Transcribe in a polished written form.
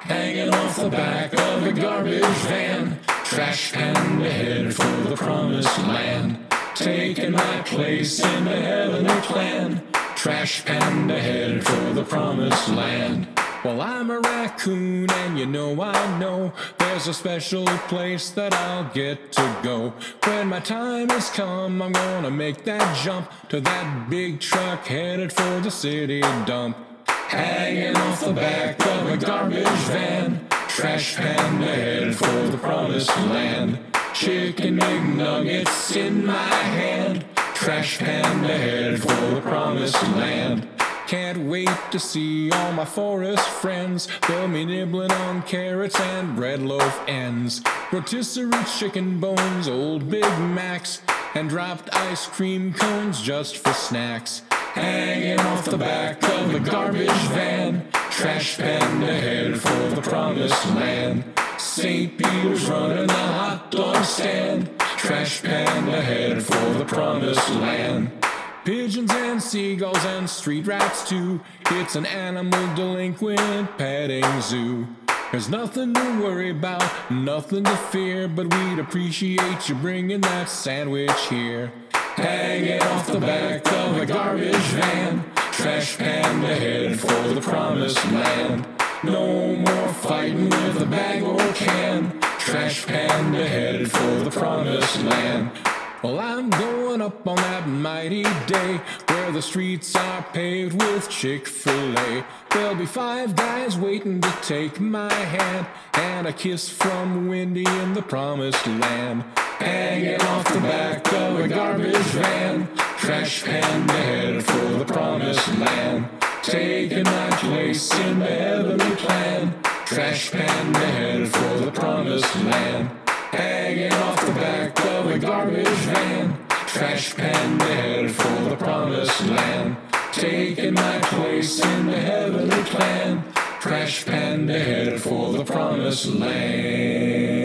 hanging off the back of a garbage van. Trash panda headed for the promised land, taking my place in the heavenly plan. Trash panda headed for the promised land. Well, I'm a raccoon and you know I know there's a special place that I'll get to go. When my time has come, I'm gonna make that jump to that big truck headed for the city dump. Hanging off the back of a garbage van, trash panda headed for the promised land. Chicken McNuggets in my hand, trash panda headed for the promised land. Can't wait to see all my forest friends. They'll be nibbling on carrots and bread loaf ends, rotisserie chicken bones, old Big Macs, and dropped ice cream cones just for snacks. Hanging off the back of a garbage van, trash panda headed for the promised land. St. Peter's running a hot dog stand, trash panda headed for the promised land. Pigeons and seagulls and street rats too, it's an animal delinquent petting zoo. There's nothing to worry about, nothing to fear, but we'd appreciate you bringing that sandwich here. Hanging off the back of a garbage van, trash panda headed for the promised land. No more fighting with a bag or can, trash panda headed for the promised land. Well, I'm going up on that mighty day where the streets are paved with Chick-fil-A. There'll be 5 guys waiting to take my hand, and a kiss from Wendy in the promised land. Hanging off the back of a garbage van, trash panda headed for the promised land. Taking my place in the heavenly plan, trash panda headed for the promised land. Hanging off the back of a garbage van, trash panda headed for the promised land. Taking my place in the heavenly plan, trash panda headed for the promised land.